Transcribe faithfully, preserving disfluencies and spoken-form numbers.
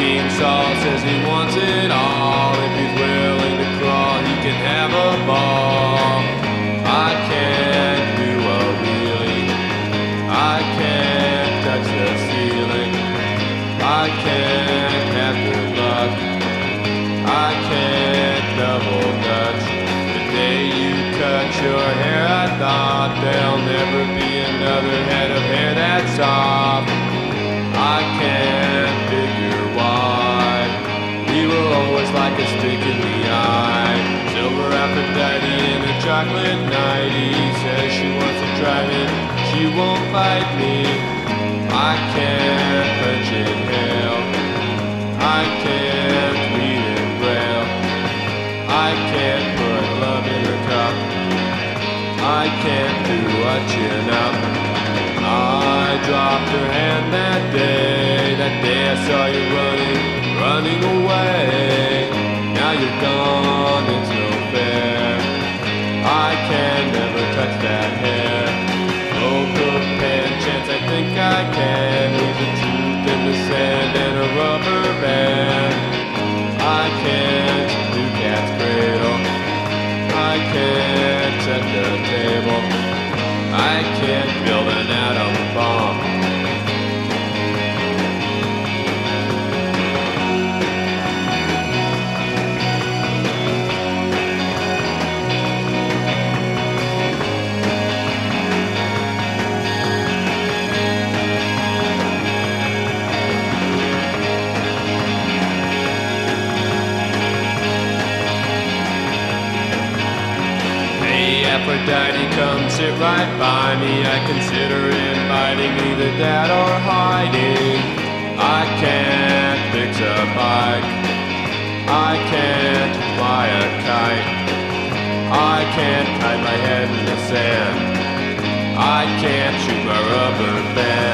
King Saul says he wants it all. If he's willing to crawl, he can have a ball. I can't do a wheelie. I can't touch the ceiling. I can't have good luck. I can't double dutch. The day you cut your hair, I thought there'll never be another head of hair that's soft. I can't figure why we will always like a stick in the eye. Silver Aphrodite in a chocolate nightie says she wants to try me, she won't fight me. I can't punch in hell. I can't read in braille. I can't put love in a cup. I can't do a chin up. I dropped her hand that day. That day I saw you running, running away. Now you're gone, it's no fair. I can never touch that hair. Oh, cook pen chance, I think I can. Leave the truth in the sand and a rubber band. I can't do cat's cradle. I can't set the table. I can't build an atom bomb. Aphrodite, come sit right by me. I consider inviting either that or hiding. I can't fix a bike. I can't fly a kite. I can't hide my head in the sand. I can't shoot my rubber band.